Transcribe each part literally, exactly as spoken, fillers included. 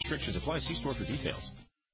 Restrictions apply. See store for details.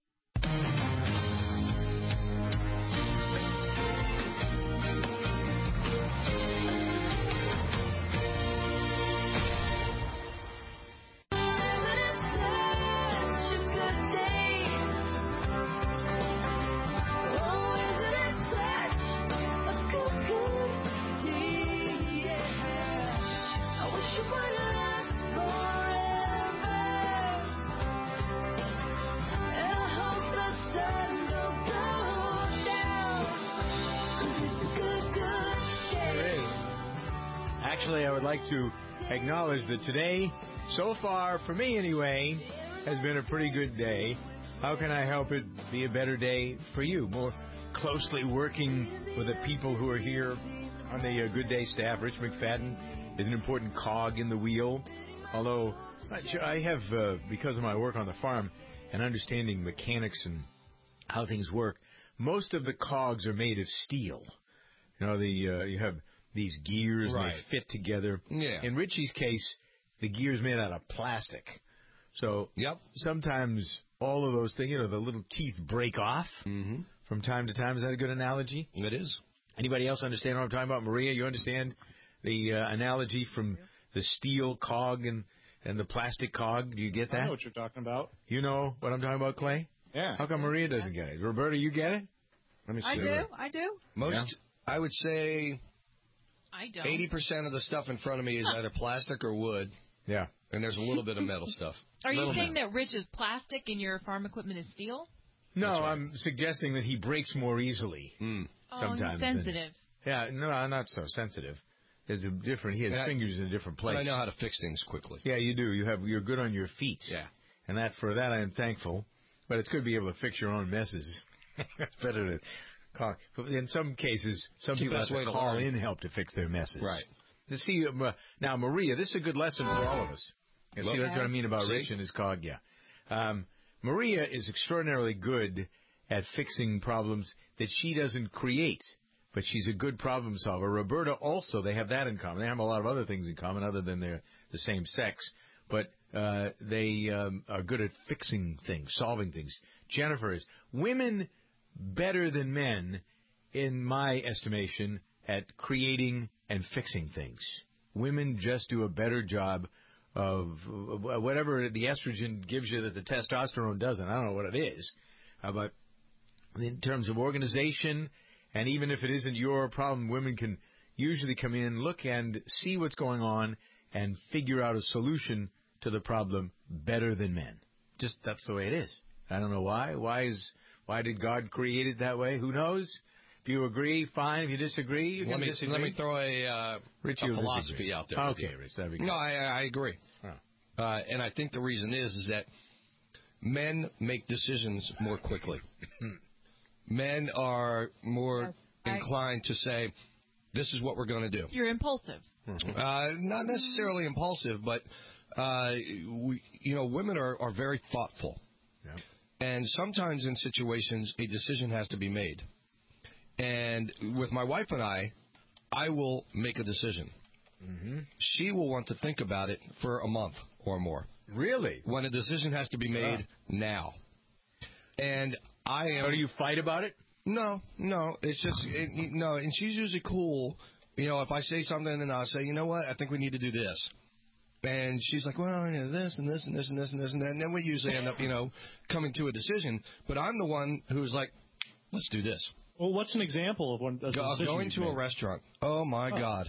Actually, I would like to acknowledge that today, so far, for me anyway, has been a pretty good day. How can I help it be a better day for you? More closely working with the people who are here on the uh, Good Day staff. Rich McFadden is an important cog in the wheel. Although I have, uh, because of my work on the farm and understanding mechanics and how things work, most of the cogs are made of steel. You know, the uh, you have these gears, right. and they fit together. Yeah. In Richie's case, the gear's made out of plastic. So yep. sometimes all of those things, you know, the little teeth break off mm-hmm. from time to time. Is that a good analogy? It is. Anybody else understand what I'm talking about? Maria, you understand the uh, analogy from the steel cog and, and the plastic cog? Do you get that? I know what you're talking about. You know what I'm talking about, Clay? Yeah. How come Maria doesn't get it? Roberta, you get it? Let me see. I do. I do. Most, yeah. I would say... I don't. eighty percent of the stuff in front of me is either plastic or wood. Yeah. And there's a little bit of metal stuff. Are you little saying metal. that Rich is plastic and your farm equipment is steel? No, right. I'm suggesting that he breaks more easily. Mm. Sometimes. Oh, he's sensitive. Than, yeah, no, I'm not so sensitive. There's a different. He has and fingers I, in a different place. But I know how to fix things quickly. Yeah, you do. You have. You're good on your feet. Yeah. And that for that I am thankful. But it's good to be able to fix your own messes. It's better to call. In some cases, some it's people have to, to call learn. in help to fix their messes. Right. To see uh, now, Maria, this is a good lesson for all of us. You see, that's what I mean about see? Rich and his cog. Yeah. Um, Maria is extraordinarily good at fixing problems that she doesn't create, but she's a good problem solver. Roberta also, they have that in common. They have a lot of other things in common other than they're the same sex, but uh, they um, are good at fixing things, solving things. Jennifer is. Women better than men, in my estimation, at creating and fixing things. Women just do a better job of whatever the estrogen gives you that the testosterone doesn't. I don't know what it is. Uh, but in terms of organization, and even if it isn't your problem, women can usually come in, look and see what's going on, and figure out a solution to the problem better than men. Just that's the way it is. I don't know why. Why is why did God create it that way? Who knows? If you agree, fine. If you disagree, you let can me, disagree. Let me throw a, uh, a philosophy disagree. out there. Okay, Rich, that'd be good. No, I, I agree. Oh. Uh, and I think the reason is is that men make decisions more quickly. Men are more yes, I, inclined to say, this is what we're going to do. You're impulsive. Mm-hmm. Uh, not necessarily impulsive, but, uh, we, you know, women are, are very thoughtful. Yeah. And sometimes in situations, a decision has to be made. And with my wife and I, I will make a decision. Mm-hmm. She will want to think about it for a month or more. Really? When a decision has to be made uh. now. And I am... Or do you fight about it? No, no. It's just... It, no, and she's usually cool. You know, if I say something and I'll say, you know what, I think we need to do this. And she's like, well, you know, this and this and this and this and this and that. And then we usually end up, you know, coming to a decision. But I'm the one who's like, let's do this. Well, what's an example of one? Go, going to made? a restaurant. Oh, my oh. God.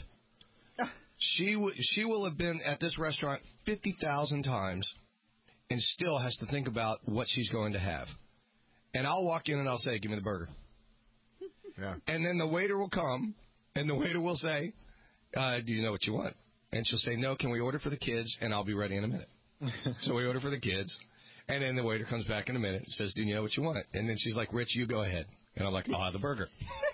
She w- she will have been at this restaurant fifty thousand times and still has to think about what she's going to have. And I'll walk in and I'll say, give me the burger. Yeah. And then the waiter will come and the waiter will say, uh, do you know what you want? And she'll say, no, can we order for the kids? And I'll be ready in a minute. So we order for the kids. And then the waiter comes back in a minute and says, do you know what you want? And then she's like, Rich, you go ahead. And I'm like, I'll have the burger.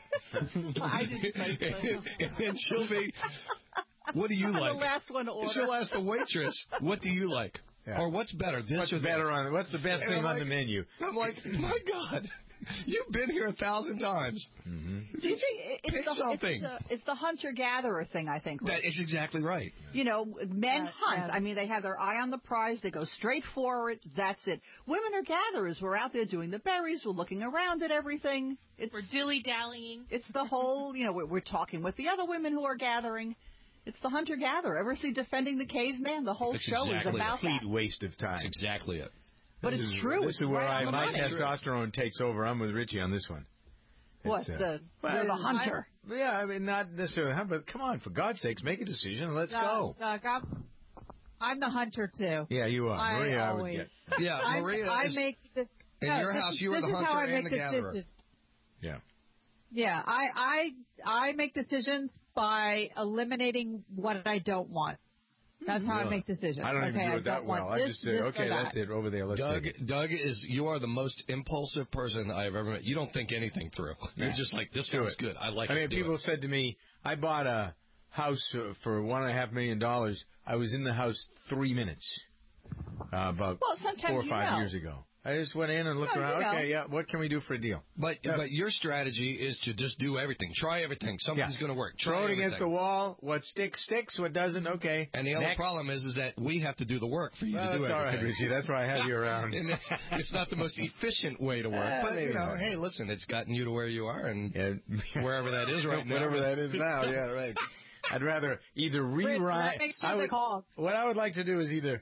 I didn't say so. And then she'll be, what do you like? I'm the last one to order. She'll ask the waitress, what do you like? Yeah. Or what's better, this what's or better this? on What's the best and thing I'm on like, the menu? I'm like, my God. You've been here a thousand times. Mm-hmm. Do you think it's Pick the, something. It's the, it's the hunter-gatherer thing, I think. That is exactly right. You know, men Yeah, hunt. yeah. I mean, they have their eye on the prize. They go straight for it. That's it. Women are gatherers. We're out there doing the berries. We're looking around at everything. It's, We're dilly-dallying. it's the whole, you know, we're, we're talking with the other women who are gathering. It's the hunter-gatherer. Ever see Defending the Caveman? The whole That's show exactly is about Complete that. waste of time. That's exactly it. But This it's is- true. This It's is where right I, on the my money. testosterone takes over. I'm with Richie on this one. What, It's, uh, the, well, you're the I- hunter? Yeah, I mean, not necessarily, huh, but come on, for God's sakes, make a decision. Let's go. Doug, I'm, I'm the hunter too. Yeah, you are. I Maria, I would always- get. Yeah, I, Maria I is, make the, in no, your this house, is- you are this the is how hunter I and make the gatherer. decisions. Yeah. Yeah, I, I I make decisions by eliminating what I don't want. That's how I Really? make decisions. I don't okay, even do I it that don't well. want I this, just say, this, okay, or that's that. it. Over there, let's Doug, take it. Doug is you are the most impulsive person I have ever met. You don't think anything through. You're Yeah. just like, this Do sounds it. good. I like I it. mean, Do people it. said to me, I bought a house uh, for one and a half million dollars. I was in the house three minutes uh, about Well, sometimes four or you five know. years ago. I just went in and looked No, you around. know. Okay, yeah, what can we do for a deal? But Yeah. but your strategy is to just do everything. Try everything. Something's Yeah. going to work. Try Throw it everything. against the wall. What sticks, sticks. What doesn't, okay. And the other Next. problem is, is that we have to do the work for you Well, to do that's all right, everything. Richie. That's why I have you around. and it's, it's not the most efficient way to work. Eh, but, maybe you know, not. hey, listen, it's gotten you to where you are and Yeah. wherever that is right now. Whatever that is now, yeah, right. I'd rather either rewind. Make sure I the would, call. what I would like to do is either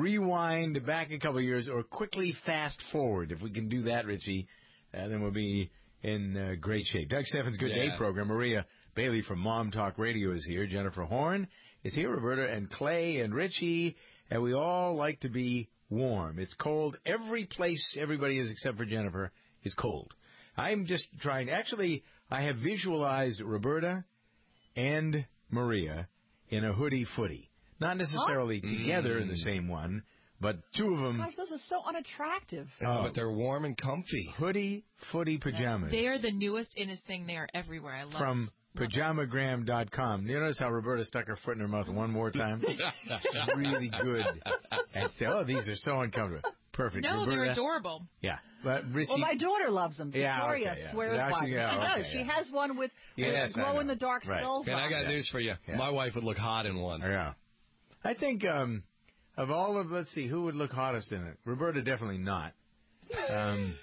rewind back a couple of years or quickly fast forward. If we can do that, Richie, uh, then we'll be in uh, great shape. Doug Steffens' Good Day Yeah. program. Maria Bailey from Mom Talk Radio is here. Jennifer Horn is here. Roberta and Clay and Richie. And we all like to be warm. It's cold. Every place everybody is except for Jennifer is cold. I'm just trying. Actually, I have visualized Roberta and Maria in a hoodie footy. Not necessarily together in the same one, but two of them Gosh, those are so unattractive. Oh. But they're warm and comfy. hoodie footy pajamas They are the newest, innest thing. They are everywhere. I love from pajamagram dot com. You notice how Roberta stuck her foot in her mouth one more time? Really good. And say, oh, these are so uncomfortable. Perfect. No, Roberta, they're adorable. Yeah. But Richie, Well, my daughter loves them. Yeah, Victoria okay, yeah. swears Yeah, by she- them. yeah, she okay, does. She yeah. has one with, Yes, with I glow in know. the dark Right. silver. Man, I got Yeah. news for you. Yeah. My wife would look hot in one. yeah. I think um, of all of, let's see, who would look hottest in it? Roberta, definitely not. Um,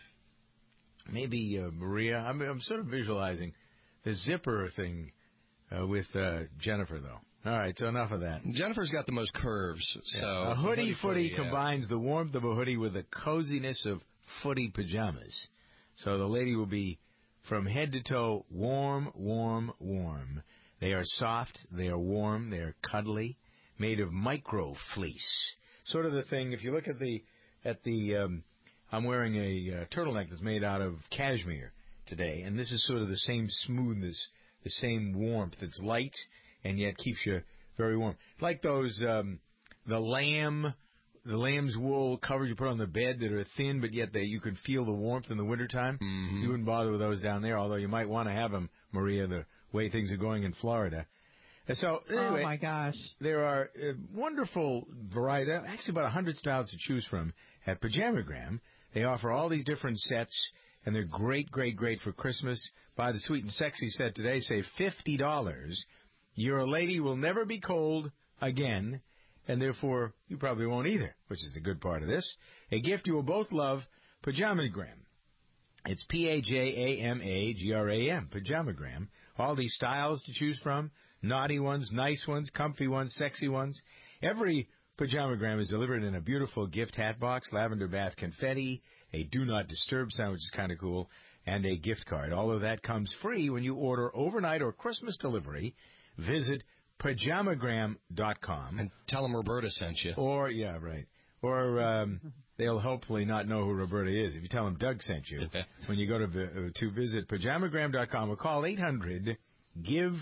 maybe uh, Maria. I'm, I'm sort of visualizing the zipper thing uh, with uh, Jennifer, though. All right, so enough of that. Jennifer's got the most curves. So a hoodie footy yeah. combines the warmth of a hoodie with the coziness of footy pajamas. So the lady will be from head to toe warm, warm, warm. They are soft, they are warm, they are cuddly, made of micro fleece. Sort of the thing. If you look at the at the, um, I'm wearing a uh, turtleneck that's made out of cashmere today, and this is sort of the same smoothness, the same warmth. It's light and yet keeps you very warm. It's like those um, the lamb, the lamb's wool covers you put on the bed that are thin, but yet they you can feel the warmth in the wintertime. Mhm. You wouldn't bother with those down there, although you might want to have them, Maria, the way things are going in Florida. And so anyway, Oh my gosh. there are uh, wonderful variety, actually about one hundred styles to choose from at Pajamagram. They offer all these different sets, and they're great, great, great for Christmas. Buy the Sweet and Sexy set today, save fifty dollars. Your lady will never be cold again, and therefore you probably won't either, which is the good part of this. A gift you will both love, Pajamagram. It's P A J A M A G R A M, Pajamagram. All these styles to choose from, naughty ones, nice ones, comfy ones, sexy ones. Every Pajamagram is delivered in a beautiful gift hat box, lavender bath confetti, a do not disturb sign, which is kind of cool, and a gift card. All of that comes free when you order overnight or Christmas delivery. Visit pajamagram dot com. And tell them Roberta sent you. Or, yeah, right. Or um, they'll hopefully not know who Roberta is if you tell them Doug sent you. When you go to vi- uh, to visit pajamagram dot com or call eight hundred give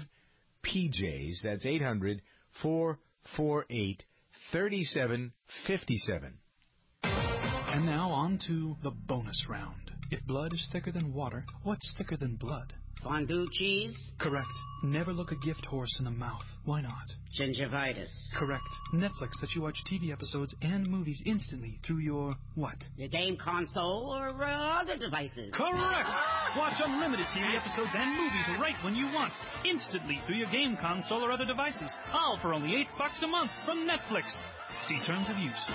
P Js. That's eight hundred four four eight three seven five seven. And now on to the bonus round. If blood is thicker than water, what's thicker than blood? Fondue cheese? Correct. Never look a gift horse in the mouth. Why not? Gingivitis? Correct. Netflix lets you watch T V episodes and movies instantly through your what? Your game console or uh, other devices? Correct! Watch unlimited T V episodes and movies right when you want, instantly through your game console or other devices. All for only eight bucks a month from Netflix. See terms of use.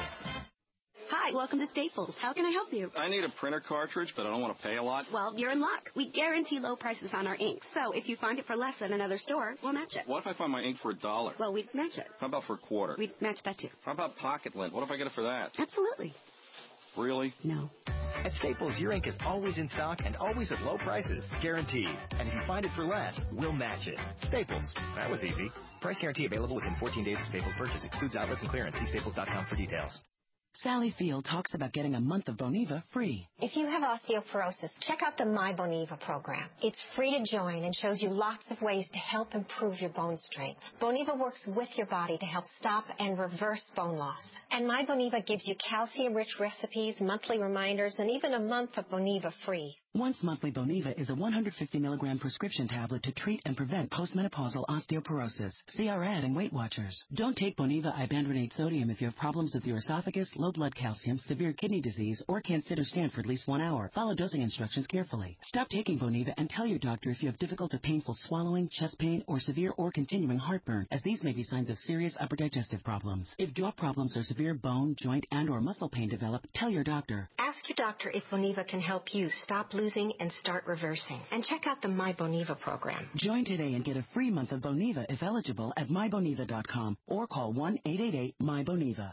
Hi, welcome to Staples. How can I help you? I need a printer cartridge, but I don't want to pay a lot. Well, you're in luck. We guarantee low prices on our ink. So if you find it for less at another store, we'll match it. What if I find my ink for a dollar? Well, we'd match it. How about for a quarter? We'd match that too. How about pocket lint? What if I get it for that? Absolutely. Really? No. At Staples, your ink is always in stock and always at low prices. Guaranteed. And if you find it for less, we'll match it. Staples. That was easy. Price guarantee available within fourteen days of Staples purchase. Excludes outlets and clearance. See staples dot com for details. Sally Field talks about getting a month of Boniva free. If you have osteoporosis, check out the My Boniva program. It's free to join and shows you lots of ways to help improve your bone strength. Boniva works with your body to help stop and reverse bone loss. And My Boniva gives you calcium-rich recipes, monthly reminders, and even a month of Boniva free. Once monthly Boniva is a one hundred fifty milligram prescription tablet to treat and prevent postmenopausal osteoporosis. See our ad in Weight Watchers. Don't take Boniva ibandronate sodium if you have problems with your esophagus, low blood calcium, severe kidney disease, or can't sit or stand for at least one hour. Follow dosing instructions carefully. Stop taking Boniva and tell your doctor if you have difficult or painful swallowing, chest pain, or severe or continuing heartburn, as these may be signs of serious upper digestive problems. If jaw problems or severe bone, joint, and or muscle pain develop, tell your doctor. Ask your doctor if Boniva can help you stop losing and start reversing. And check out the My Boniva program. Join today and get a free month of Boniva if eligible at my boniva dot com or call one eight eight eight M Y Boniva.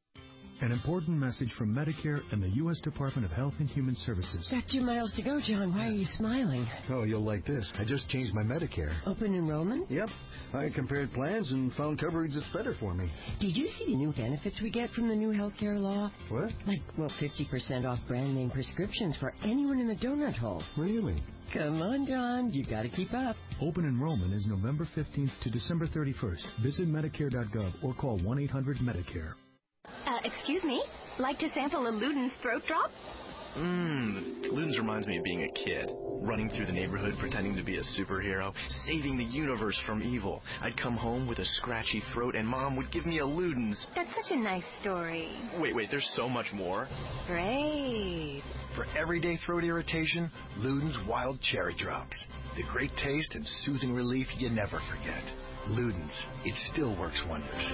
An important message from Medicare and the U S Department of Health and Human Services. Got two miles to go, John. Why are you smiling? Oh, you'll like this. I just changed my Medicare. Open enrollment? Yep. I compared plans and found coverage that's better for me. Did you see the new benefits we get from the new health care law? What? Like, well, fifty percent off brand name prescriptions for anyone in the donut hole. Really? Come on, John. You got to keep up. Open enrollment is November fifteenth to December thirty-first. Visit Medicare dot gov or call one eight hundred Medicare. Uh, excuse me? Like to sample a Luden's throat drop? Mmm, Luden's reminds me of being a kid, running through the neighborhood pretending to be a superhero, saving the universe from evil. I'd come home with a scratchy throat and Mom would give me a Luden's. That's such a nice story. Wait, wait, there's so much more. Great. For everyday throat irritation, Luden's Wild Cherry Drops. The great taste and soothing relief you never forget. Luden's, it still works wonders.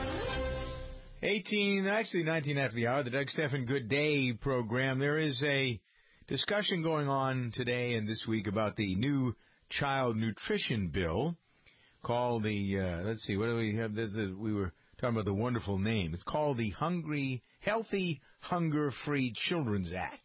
eighteen, actually nineteen after the hour, the Doug Stephan Good Day program. There is a discussion going on today and this week about the new child nutrition bill called the, uh, let's see, what do we have? There's the, we were talking about the wonderful name. It's called the Hungry, Healthy, Hunger-Free Children's Act.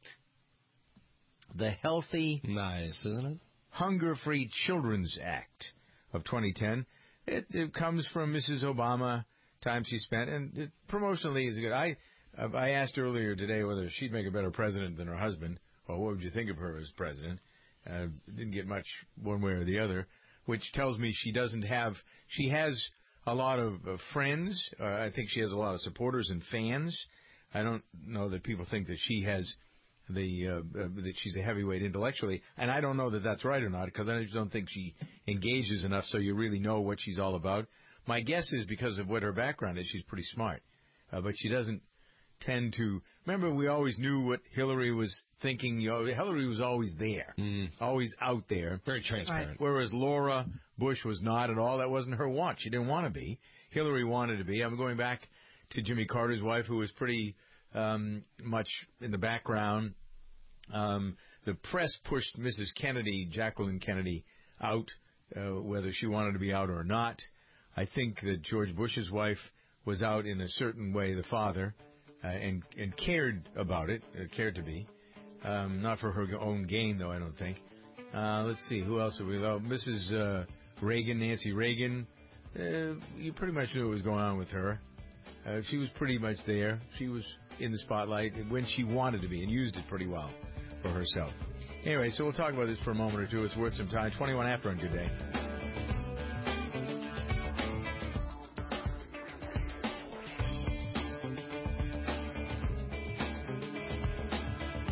The Healthy... Nice, isn't it? Hunger-Free Children's Act of twenty ten. It, it comes from Missus Obama, time she spent, and it, promotionally is good. I I asked earlier today whether she'd make a better president than her husband, or what would you think of her as president. Uh, didn't get much one way or the other, which tells me she doesn't have, she has a lot of uh, friends. Uh, I think she has a lot of supporters and fans. I don't know that people think that she has the uh, uh, that she's a heavyweight intellectually, and I don't know that that's right or not, because I just don't think she engages enough so you really know what she's all about. My guess is because of what her background is, she's pretty smart, uh, but she doesn't tend to. Remember, we always knew what Hillary was thinking. You know, Hillary was always there, mm. always out there, very transparent. Right. Whereas Laura Bush was not at all. That wasn't her want. She didn't want to be. Hillary wanted to be. I'm going back to Jimmy Carter's wife, who was pretty um, much in the background. Um, the press pushed Missus Kennedy, Jacqueline Kennedy, out, uh, whether she wanted to be out or not. I think that George Bush's wife was out in a certain way, the father, uh, and and cared about it, uh, cared to be. Um, not for her own gain, though, I don't think. Uh, let's see, who else have we loved? Missus Uh, Reagan, Nancy Reagan. Uh, you pretty much knew what was going on with her. Uh, she was pretty much there. She was in the spotlight when she wanted to be and used it pretty well for herself. Anyway, so we'll talk about this for a moment or two. It's worth some time. twenty-one after on Good Day.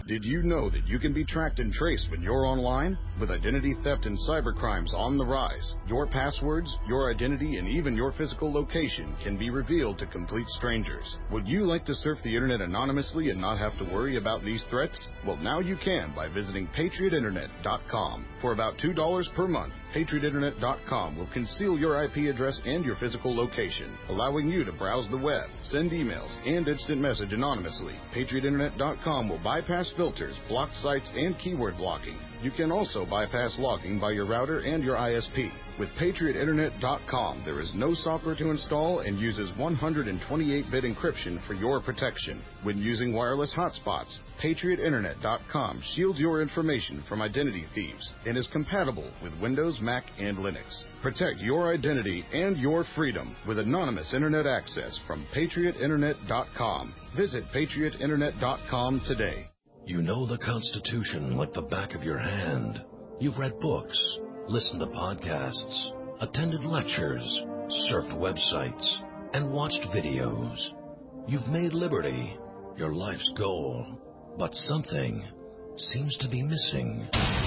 Did you know that you can be tracked and traced when you're online? With identity theft and cybercrimes on the rise, your passwords, your identity, and even your physical location can be revealed to complete strangers. Would you like to surf the internet anonymously and not have to worry about these threats? Well, now you can by visiting patriot internet dot com. For about two dollars per month, patriot internet dot com will conceal your I P address and your physical location, allowing you to browse the web, send emails, and instant message anonymously. patriot internet dot com will bypass filters, block sites, and keyword blocking. You can also bypass logging by your router and your I S P. With patriot internet dot com, there is no software to install and uses one hundred twenty-eight bit encryption for your protection. When using wireless hotspots, patriot internet dot com shields your information from identity thieves and is compatible with Windows, Mac, and Linux. Protect your identity and your freedom with anonymous internet access from patriot internet dot com. Visit patriot internet dot com today. You know the Constitution like the back of your hand. You've read books, listened to podcasts, attended lectures, surfed websites, and watched videos. You've made liberty your life's goal, but something seems to be missing.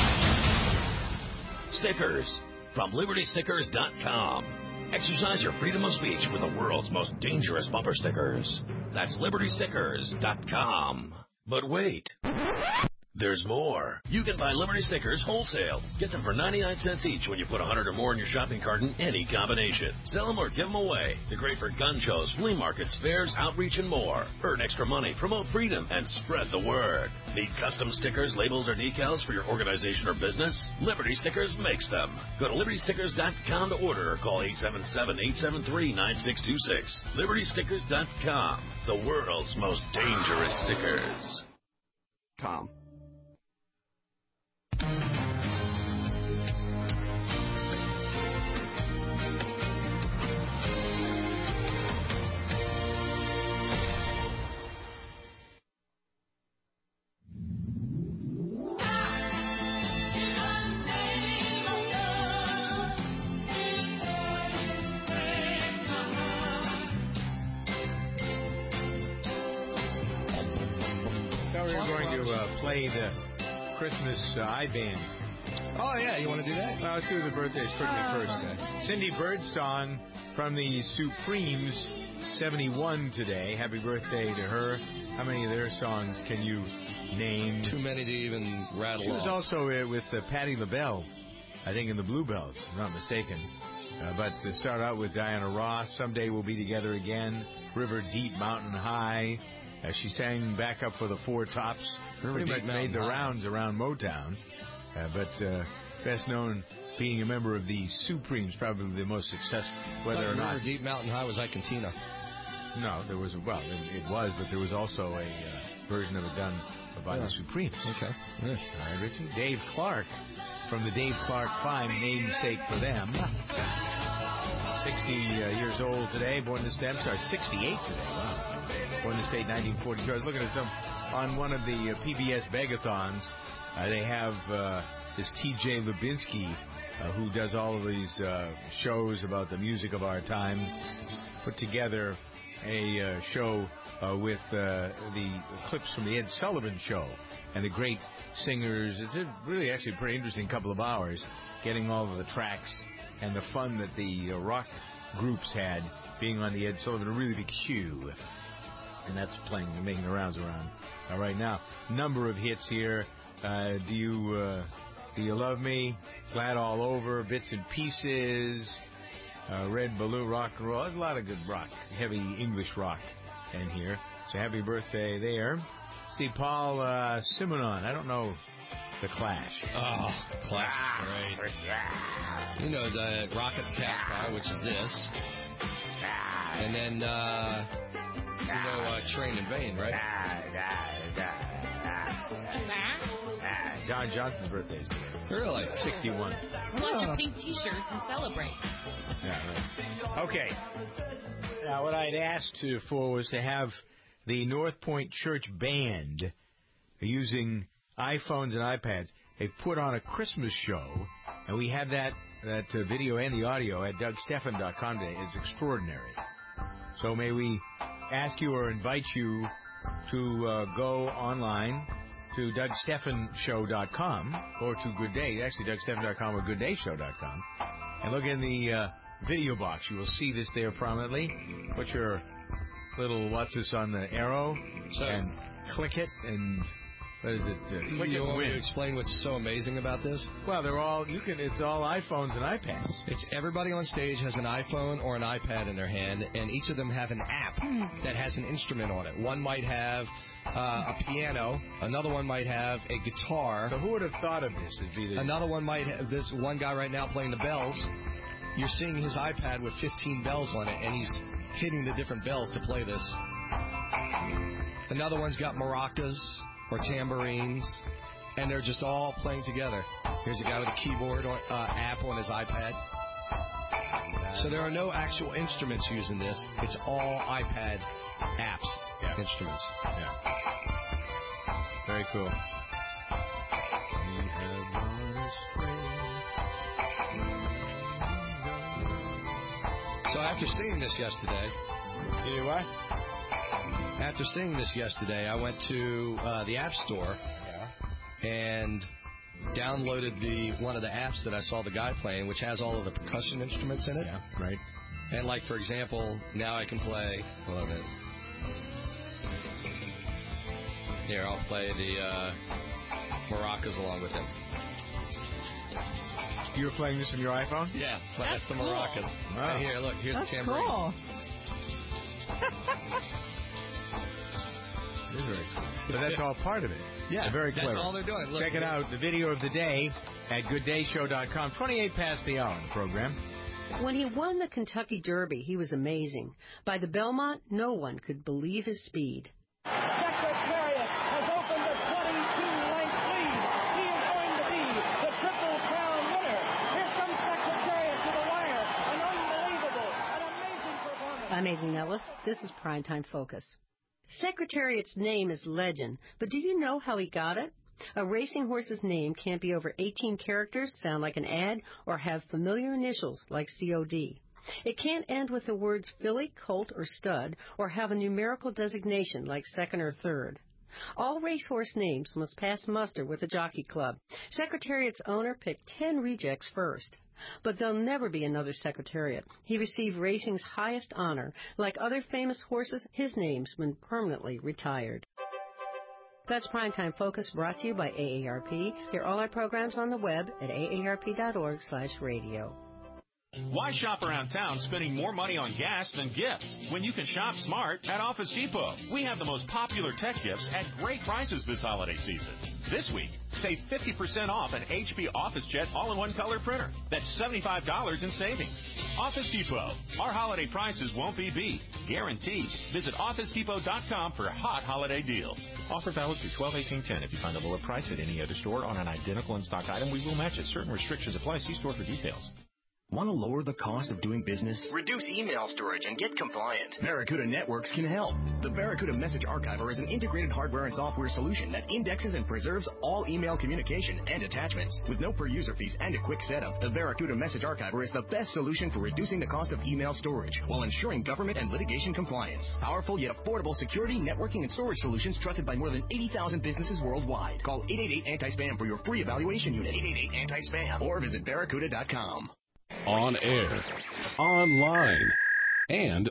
Stickers from liberty stickers dot com. Exercise your freedom of speech with the world's most dangerous bumper stickers. That's liberty stickers dot com. But wait, there's more. You can buy Liberty stickers wholesale. Get them for ninety-nine cents each when you put one hundred or more in your shopping cart in any combination. Sell them or give them away. They're great for gun shows, flea markets, fairs, outreach, and more. Earn extra money, promote freedom, and spread the word. Need custom stickers, labels, or decals for your organization or business? Liberty Stickers makes them. Go to liberty stickers dot com to order or call eight seven seven, eight seven three, nine six two six. liberty stickers dot com, the world's most dangerous stickers. Com. Play the Christmas uh, I-Band. Oh, yeah, you want to do that? Well, let's do the birthdays quickly uh, first. Okay. Cindy Birdsong from the Supremes, seventy-one today. Happy birthday to her. How many of their songs can you name? Too many to even rattle She was off. also uh, with uh, Patti LaBelle, I think, in the Bluebells, if I'm not mistaken. Uh, but to start out with Diana Ross, Someday We'll Be Together Again, River Deep, Mountain High. Uh, she sang back up for the Four Tops. Pretty much made the rounds around Motown. Uh, but uh, best known being a member of the Supremes, probably the most successful. Whether or not River Deep, Mountain High was Icantina. No, there was a, well, it, it was, but there was also a uh, version of it done by yeah. the Supremes. Okay. Yeah. All right, Richie. Dave Clark from the Dave Clark Five, namesake for them. sixty uh, years old today, born in the state. I'm sorry, sixty-eight today. Wow. Born in the state, nineteen forty-two. I was looking at some on one of the uh, P B S Begathons. Uh, they have uh, this T J Lubinsky, uh, who does all of these uh, shows about the music of our time, put together a uh, show uh, with uh, the clips from the Ed Sullivan Show and the great singers. It's a really actually a pretty interesting couple of hours, getting all of the tracks and the fun that the uh, rock groups had being on the Ed Sullivan, a really big queue. And that's playing and making the rounds around uh, right now. Number of hits here. Uh, do you uh, do you love me? Glad all over. Bits and pieces. Uh, Red Balloon, rock and roll. There's a lot of good rock, heavy English rock in here. So happy birthday there. See Paul uh, Simonon. I don't know the Clash. Oh, Clash, ah, great. You know the Rocket the Cat Car, which is this, and then. Uh, You know, uh, Train in Vain, right? Don Johnson's birthday is today. Really? sixty-one. Bunch of pink T-shirts and celebrate. Yeah, right. Okay. Now, what I'd asked to, for was to have the North Point Church Band, using iPhones and iPads, they put on a Christmas show, and we have that that uh, video and the audio at doug stephan dot com today. It's extraordinary. So may we ask you or invite you to uh, go online to Doug Steffen Show dot com or to Good Day, actually Doug Steffen dot com or Good Day Show dot com, and look in the uh, video box. You will see this there prominently. Put your little what's this on the arrow so, and click it and what is it? Uh, click you it want win. me to explain what's so amazing about this? Well, they're all you can. It's all iPhones and iPads. It's everybody on stage has an iPhone or an iPad in their hand, and each of them have an app that has an instrument on it. One might have uh, a piano. Another one might have a guitar. So who would have thought of this? It'd be the... Another one might have this one guy right now playing the bells. You're seeing his iPad with fifteen bells on it, and he's hitting the different bells to play this. Another one's got maracas or tambourines, and they're just all playing together. Here's a guy with a keyboard or, uh, app on his iPad. So there are no actual instruments using this. It's all iPad apps, yeah. instruments. Yeah. Very cool. So after seeing this yesterday, you know what? After seeing this yesterday, I went to uh, the App Store yeah. and downloaded the one of the apps that I saw the guy playing, which has all of the percussion instruments in it. Yeah, right. And like, for example, now I can play. Hold on a minute. Here, I'll play the uh, maracas along with him. You were playing this on your iPhone? Yeah, that's, that's the cool. maracas. Wow. And here, look, here's that's the tambourine. Cool. Very cool. But that's all part of it. Yeah, they're very clever. That's all they're doing. Look, check it out. The video of the day at Good Day Show dot com. twenty-eight past the hour in the program. When he won the Kentucky Derby, he was amazing. By the Belmont, no one could believe his speed. Secretariat has opened a twenty-two length lead. He is going to be the Triple Crown winner. Here comes Secretariat to the wire. An unbelievable, an amazing performance. I'm Aidan Ellis. This is Primetime Focus. Secretariat's name is legend, but do you know how he got it? A racing horse's name can't be over eighteen characters, sound like an ad, or have familiar initials like C O D. It can't end with the words filly, colt, or stud, or have a numerical designation like second or third. All racehorse names must pass muster with the Jockey Club. Secretariat's owner picked ten rejects first. But there'll never be another Secretariat. He received racing's highest honor. Like other famous horses, his name's been permanently retired. That's Primetime Focus, brought to you by A A R P. Hear all our programs on the web at A A R P dot org slash radio. Why shop around town spending more money on gas than gifts when you can shop smart at Office Depot? We have the most popular tech gifts at great prices this holiday season. This week, save fifty percent off an H P OfficeJet all-in-one color printer. That's seventy-five dollars in savings. Office Depot. Our holiday prices won't be beat. Guaranteed. Visit Office Depot dot com for hot holiday deals. Offer valid through twelve eighteen ten. If you find a lower price at any other store on an identical in-stock item, we will match it. Certain restrictions apply. See store for details. Want to lower the cost of doing business? Reduce email storage and get compliant. Barracuda Networks can help. The Barracuda Message Archiver is an integrated hardware and software solution that indexes and preserves all email communication and attachments. With no per-user fees and a quick setup, the Barracuda Message Archiver is the best solution for reducing the cost of email storage while ensuring government and litigation compliance. Powerful yet affordable security, networking, and storage solutions trusted by more than eighty thousand businesses worldwide. Call eight eight eight anti spam for your free evaluation unit. eight eight eight anti spam or visit barracuda dot com. On air, online, and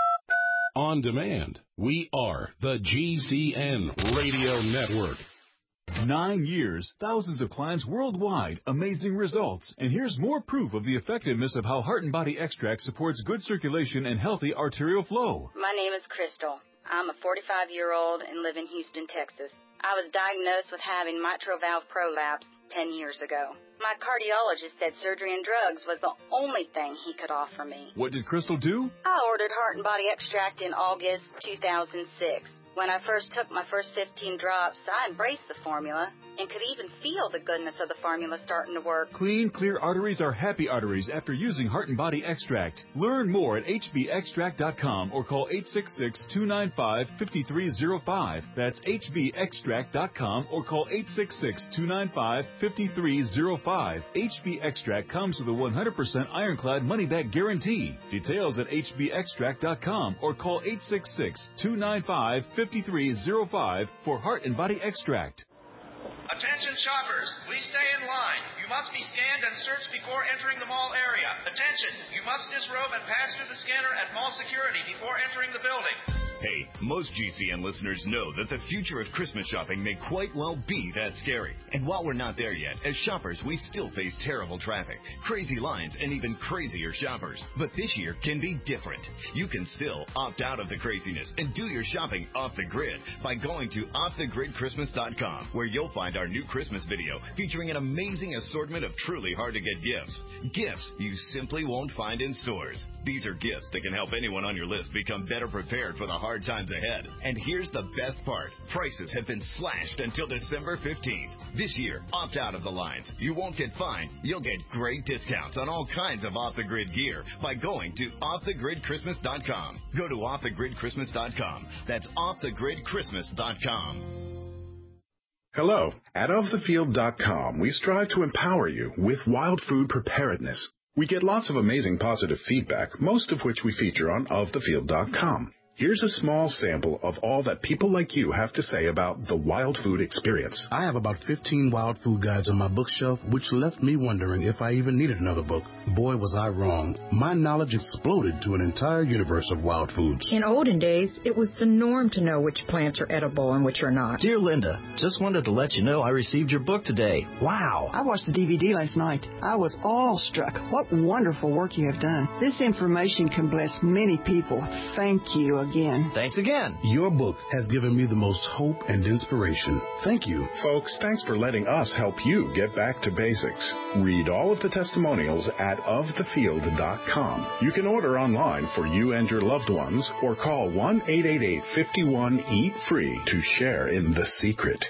on demand. We are the G C N Radio Network. Nine years, thousands of clients worldwide, amazing results. And here's more proof of the effectiveness of how Heart and Body Extract supports good circulation and healthy arterial flow. My name is Crystal. I'm a forty-five-year-old and live in Houston, Texas. I was diagnosed with having mitral valve prolapse ten years ago. My cardiologist said surgery and drugs was the only thing he could offer me. What did Crystal do? I ordered Heart and Body Extract in August two thousand six. When I first took my first fifteen drops, I embraced the formula and could even feel the goodness of the formula starting to work. Clean, clear arteries are happy arteries after using Heart and Body Extract. Learn more at H B extract dot com or call eight six six, two nine five, five three zero five. That's H B extract dot com or call eight six six, two nine five, five three zero five. H B Extract comes with a one hundred percent ironclad money-back guarantee. Details at H B extract dot com or call eight six six, two nine five, five three zero five for Heart and Body Extract. Attention shoppers, please stay in line. You must be scanned and searched before entering the mall area. Attention, you must disrobe and pass through the scanner at mall security before entering the building. Hey, most G C N listeners know that the future of Christmas shopping may quite well be that scary. And while we're not there yet, as shoppers, we still face terrible traffic, crazy lines, and even crazier shoppers. But this year can be different. You can still opt out of the craziness and do your shopping off the grid by going to off the grid christmas dot com, where you'll find our new Christmas video featuring an amazing assortment of truly hard-to-get gifts. Gifts you simply won't find in stores. These are gifts that can help anyone on your list become better prepared for the hard times ahead. And here's the best part. Prices have been slashed until December fifteenth. This year, opt out of the lines. You won't get fined. You'll get great discounts on all kinds of off-the-grid gear by going to off the grid christmas dot com. Go to off the grid christmas dot com. That's off the grid christmas dot com. Hello. At of the field dot com, we strive to empower you with wild food preparedness. We get lots of amazing positive feedback, most of which we feature on of the field dot com. Here's a small sample of all that people like you have to say about the wild food experience. I have about fifteen wild food guides on my bookshelf, which left me wondering if I even needed another book. Boy, was I wrong. My knowledge exploded to an entire universe of wild foods. In olden days, it was the norm to know which plants are edible and which are not. Dear Linda, just wanted to let you know I received your book today. Wow. I watched the D V D last night. I was awestruck. What wonderful work you have done. This information can bless many people. Thank you again. Thanks again. Your book has given me the most hope and inspiration. Thank you. Folks, thanks for letting us help you get back to basics. Read all of the testimonials at of the field dot com. You can order online for you and your loved ones or call one eight eight eight, five one, eat free to share in the secret.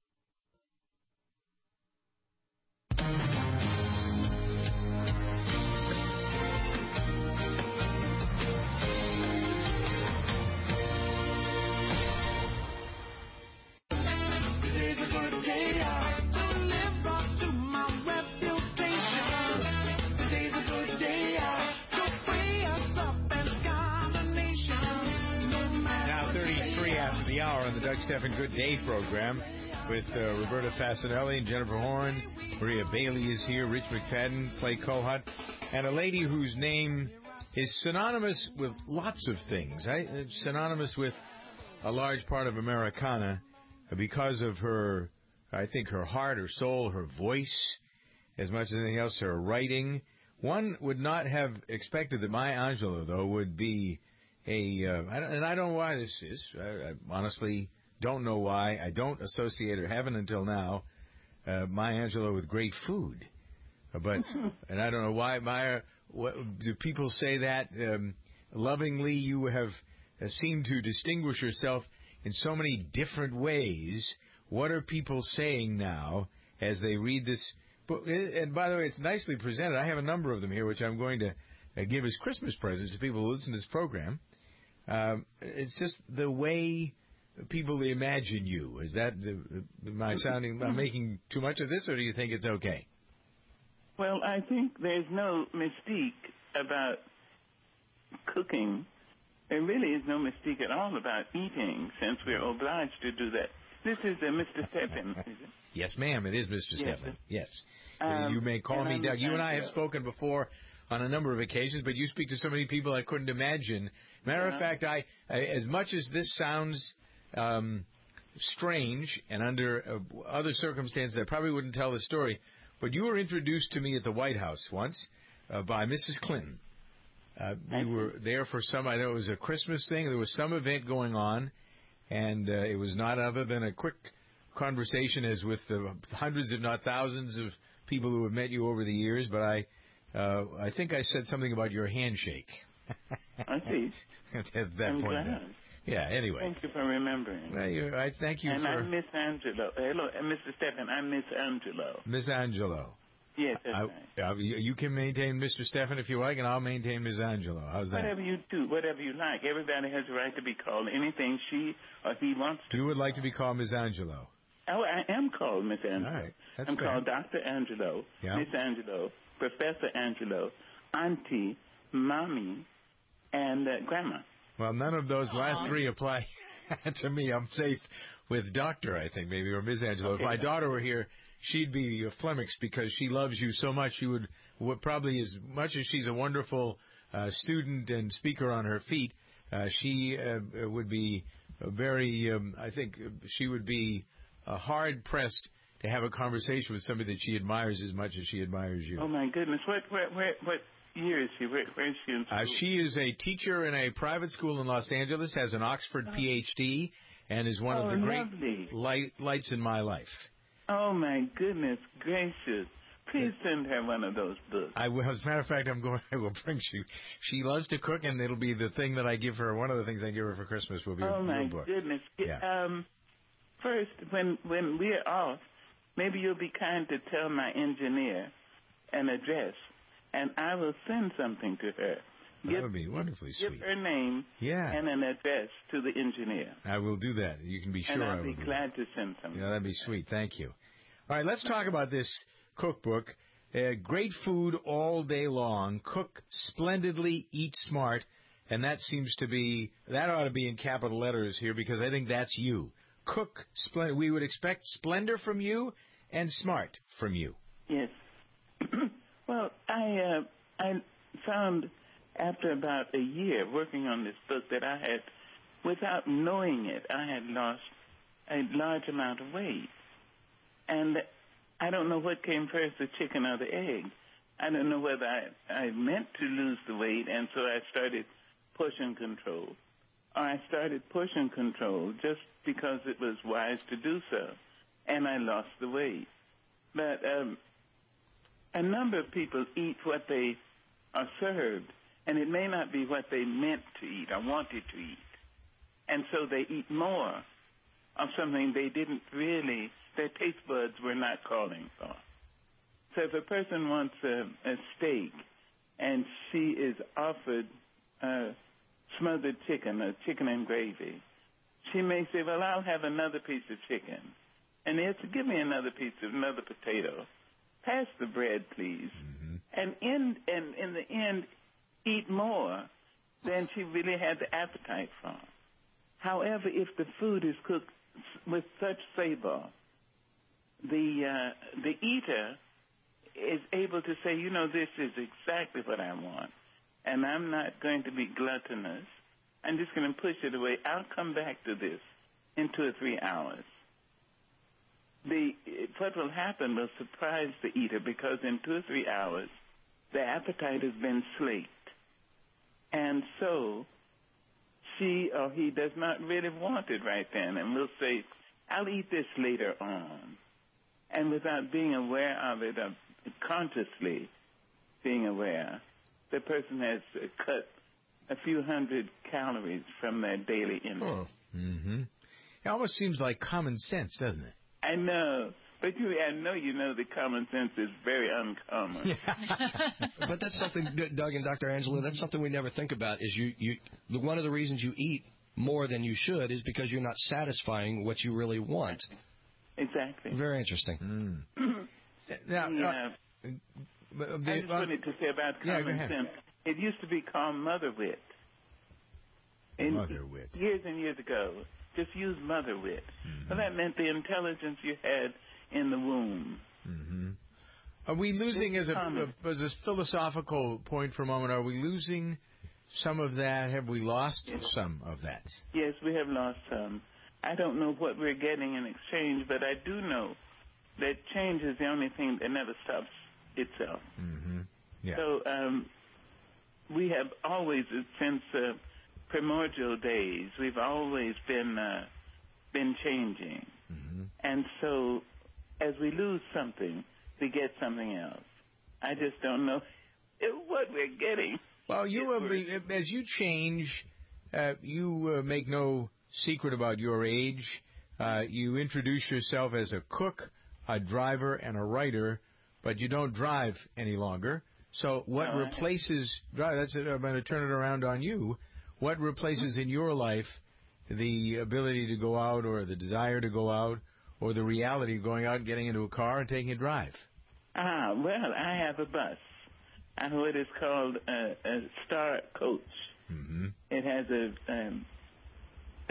On the Doug Stephan Good Day program with uh, Roberta Fasanelli and Jennifer Horn. Maria Bailey is here. Rich McFadden, Clay Kohut, and a lady whose name is synonymous with lots of things. Right? It's synonymous with a large part of Americana because of her, I think, her heart, her soul, her voice, as much as anything else, her writing. One would not have expected that Maya Angelou, though, would be A, uh, I don't, and I don't know why this is. I, I honestly don't know why. I don't associate, or haven't until now, uh, Maya Angelou with great food. Uh, but, and I don't know why, Maya, what, do people say that um, lovingly? You have uh, seemed to distinguish yourself in so many different ways. What are people saying now as they read this book? And by the way, it's nicely presented. I have a number of them here, which I'm going to uh, give as Christmas presents to people who listen to this program. Um, it's just the way people imagine you. Is that, uh, am I sounding, am I making too much of this, or do you think it's okay? Well, I think there's no mystique about cooking. There really is no mystique at all about eating, since we're obliged to do that. This is uh, Mister Stephan, is it? Yes, ma'am, it is Mister Yes, Stephan. Yes. Um, you may call and me I'm- Doug. You and I have I'm- spoken before on a number of occasions, but you speak to so many people I couldn't imagine. Matter of Yeah. fact, I, I as much as this sounds um, strange, and under uh, other circumstances I probably wouldn't tell the story, but you were introduced to me at the White House once uh, by Missus Clinton. Uh, we were there for some, I know it was a Christmas thing, there was some event going on, and uh, it was not other than a quick conversation as with the hundreds, if not thousands, of people who have met you over the years, but I uh, I think I said something about your handshake. I see. At that I'm point. glad. Yeah, anyway. Thank you for remembering. Well, you, I thank you and for... I'm Miss Angelo. Hello, uh, Mister Stephan, I'm Miss Angelo. Miss Angelo. Yes, that's I, right. uh, you, you can maintain Mister Stephan if you like, and I'll maintain Miss Angelo. How's that? Whatever you do, whatever you like. Everybody has the right to be called anything she or he wants to. You would like to be called Miss Angelo. Oh, I am called Miss Angelo. All right. That's I'm fair. called Doctor Angelo, Yeah. Miss Angelo, Professor Angelo, Auntie, Mommy, and uh, Grandma. Well, none of those last three apply to me. I'm safe with Doctor, I think, maybe, or Miz Angelo. Okay. If my daughter were here, she'd be uh, flummoxed because she loves you so much. She would, would probably, as much as she's a wonderful uh, student and speaker on her feet, uh, she uh, would be very, um, I think, she would be uh, hard-pressed to have a conversation with somebody that she admires as much as she admires you. Oh, my goodness. What, where, where, what year is she? Where, where is she in school? Uh, she is a teacher in a private school in Los Angeles, has an Oxford P H D, and is one oh, of the great lovely. light, lights in my life. Oh, my goodness gracious. Please send her one of those books. I will, as a matter of fact, I'm going. I will bring you. She loves to cook, and it'll be the thing that I give her. One of the things I give her for Christmas will be oh, a my your book. goodness. Yeah. Um, first, when when we're off, maybe you'll be kind to tell my engineer an address, and I will send something to her. That give, would be wonderfully give sweet. her name Yeah. and an address to the engineer. I will do that. You can be sure and I I'll will be do glad to send something. Yeah, that'd be sweet. Thank you. All right, let's talk about this cookbook. Uh, great food all day long. Cook splendidly, eat smart. And that seems to be, that ought to be in capital letters here because I think that's you. Cook splendid. We would expect splendor from you and smart from you. Yes. Well, I uh, I found after about a year working on this book that I had, without knowing it, I had lost a large amount of weight. And I don't know what came first, the chicken or the egg. I don't know whether I, I meant to lose the weight, and so I started portion control. Or I started portion control just because it was wise to do so, and I lost the weight. But um, a number of people eat what they are served, and it may not be what they meant to eat or wanted to eat. And so they eat more of something they didn't really, their taste buds were not calling for. So if a person wants a, a steak and she is offered uh, smothered chicken or chicken and gravy, she may say, well, I'll have another piece of chicken. And they'll say, give me another piece of another potato. Pass the bread, please. Mm-hmm. And in, and in the end, eat more than she really had the appetite for. However, if the food is cooked with such savor, the uh, the eater is able to say, you know, this is exactly what I want, and I'm not going to be gluttonous. I'm just going to push it away. I'll come back to this in two or three hours. The what will happen will surprise the eater because in two or three hours, the appetite has been slaked, and so she or he does not really want it right then, and will say, I'll eat this later on. And without being aware of it, or consciously being aware, the person has cut a few hundred calories from their daily intake. Oh. Mm-hmm. It almost seems like common sense, doesn't it? I know. But you, I know you know that common sense is very uncommon. But that's something, Doug and Doctor Angelo, that's something we never think about is you, you, one of the reasons you eat more than you should is because you're not satisfying what you really want. Exactly. Very interesting. Mm. now, yeah. uh, I just wanted to say about yeah, common sense. It used to be called mother wit. And mother wit. Years and years ago, just use mother wit. Mm-hmm. Well, that meant the intelligence you had in the womb. Mm-hmm. Are we losing, as a, a as a philosophical point for a moment, are we losing some of that? Have we lost yes. some of that? Yes, we have lost some. I don't know what we're getting in exchange, but I do know that change is the only thing that never stops itself. Mm-hmm. Yeah. So um, we have always, since uh, primordial days, we've always been uh, been changing. Mm-hmm. And so as we lose something, we get something else. I just don't know what we're getting. Well, you uh, as you change, uh, you uh, make no secret about your age. Uh, you introduce yourself as a cook, a driver, and a writer, but you don't drive any longer. So what no, replaces drive? That's it. I'm going to turn it around on you. What replaces in your life the ability to go out, or the desire to go out, or the reality of going out and getting into a car and taking a drive? Ah, well, I have a bus. I know it is called a, a Star Coach. Mm-hmm. It has a, um, a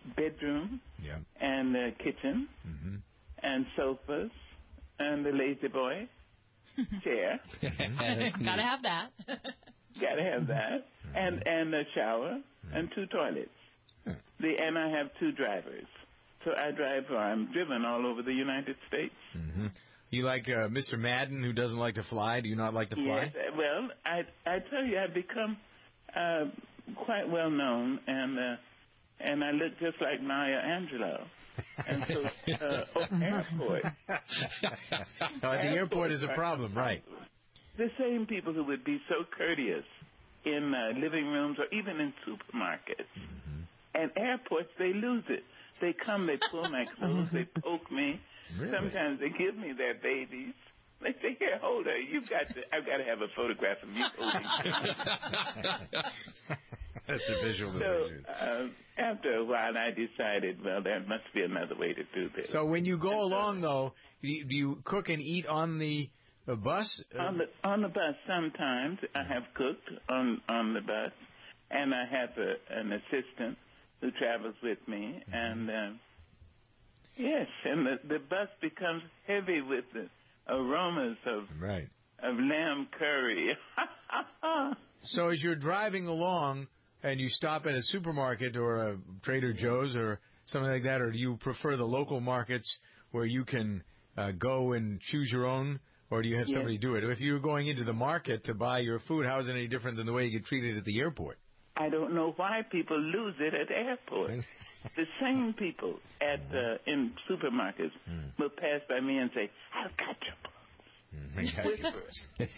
bedroom yeah. and the kitchen mm-hmm. and sofas and the lazy boy chair. Gotta have that. Gotta have that. Mm-hmm. And and a shower mm-hmm. and two toilets. Huh. The and I have two drivers. So I drive or I'm driven all over the United States. Mm-hmm. You like uh, Mister Madden, who doesn't like to fly? Do you not like to fly? Yes. Well, I I tell you, I've become uh, quite well known, and uh, and I look just like Maya Angelou. And so, uh, oh, airport. oh, the airport is a problem, right? The same people who would be so courteous in uh, living rooms or even in supermarkets. Mm-hmm. And airports, they lose it. They come, they pull my clothes, they poke me. Really? Sometimes they give me their babies. They say, here, hold her. You've got to, I've got to have a photograph of you holding her. That's a visual So decision. uh, after a while, I decided, well, there must be another way to do this. So when you go and along, so, though, do you, do you cook and eat on the, the bus? On the on the bus, sometimes I have cooked on on the bus, and I have a, an assistant who travels with me, mm-hmm. and uh, yes, and the, the bus becomes heavy with the aromas of right. of lamb curry. So as you're driving along and you stop at a supermarket or a Trader Joe's or something like that, or do you prefer the local markets where you can uh, go and choose your own, or do you have yes. somebody do it? If you're going into the market to buy your food, how is it any different than the way you get treated at the airport? I don't know why people lose it at airports. The same people at uh, in supermarkets mm. will pass by me and say, "I've got your books." That's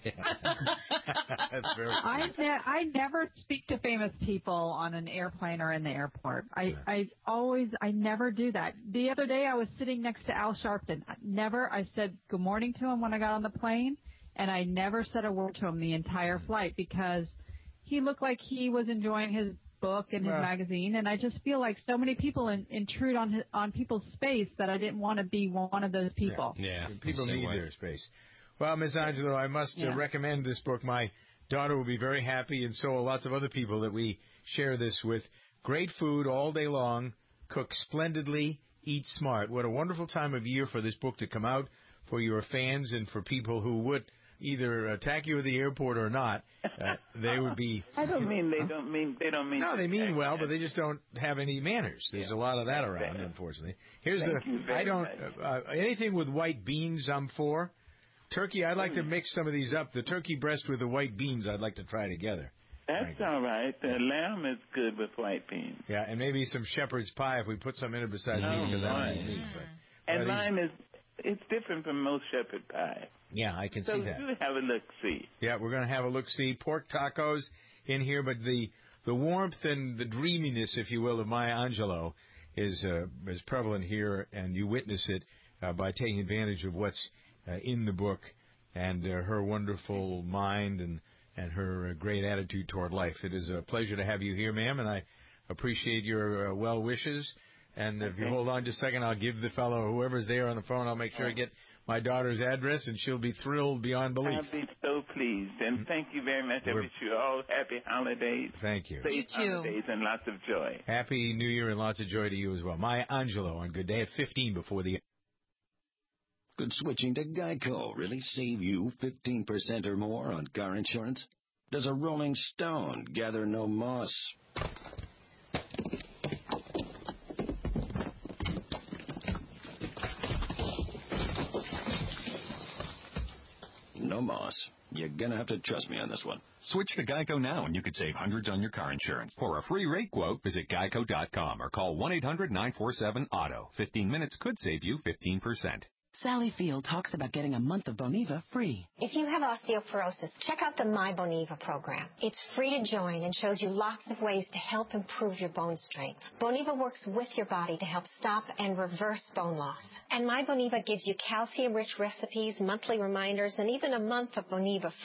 very I, ne- I never speak to famous people on an airplane or in the airport. I, yeah. I always, I never do that. The other day I was sitting next to Al Sharpton. Never, I said good morning to him when I got on the plane, and I never said a word to him the entire flight because he looked like he was enjoying his book and his well, magazine, and I just feel like so many people in, intrude on his, on people's space that I didn't want to be one of those people. Yeah, yeah. People need way. their space. Well, Miz Angelou, I must yeah. uh, recommend this book. My daughter will be very happy, and so will lots of other people that we share this with. Great food all day long, cook splendidly, eat smart. What a wonderful time of year for this book to come out for your fans and for people who would either attack you at the airport or not. Uh, they would be. I don't mean they don't mean they don't mean. No, they mean well, but they just don't have any manners. There's yeah. a lot of that around, unfortunately. Here's Thank the. I don't uh, uh, anything with white beans. I'm for. Turkey. I'd like mm. to mix some of these up. The turkey breast with the white beans. I'd like to try together. That's frankly. all right. The lamb is good with white beans. Yeah, and maybe some shepherd's pie if we put some in it besides oh, meat because I don't eat meat. But, and but mine is. It's different from most shepherd pie. Yeah, I can so see that. So do have a look-see. Yeah, we're going to have a look-see. Pork tacos in here, but the the warmth and the dreaminess, if you will, of Maya Angelou is uh, is prevalent here, and you witness it uh, by taking advantage of what's uh, in the book and uh, her wonderful mind and, and her uh, great attitude toward life. It is a pleasure to have you here, ma'am, and I appreciate your uh, well wishes. And if you hold on just a second, I'll give the fellow, whoever's there on the phone, I'll make sure I get my daughter's address, and she'll be thrilled beyond belief. I'll be so pleased. And thank you very much. I We're, wish you all happy holidays. Thank you. Safe you too. holidays and lots of joy. Happy New Year and lots of joy to you as well. Maya Angelou on Good Day at fifteen before the... Could switching to Geico really save you fifteen percent or more on car insurance? Does a rolling stone gather no moss? No moss. You're gonna have to trust me on this one. Switch to Geico now and you could save hundreds on your car insurance. For a free rate quote, visit geico dot com or call one eight hundred nine four seven auto. fifteen minutes could save you fifteen percent. Sally Field talks about getting a month of Boniva free. If you have osteoporosis, check out the My Boniva program. It's free to join and shows you lots of ways to help improve your bone strength. Boniva works with your body to help stop and reverse bone loss. And My Boniva gives you calcium-rich recipes, monthly reminders, and even a month of Boniva free.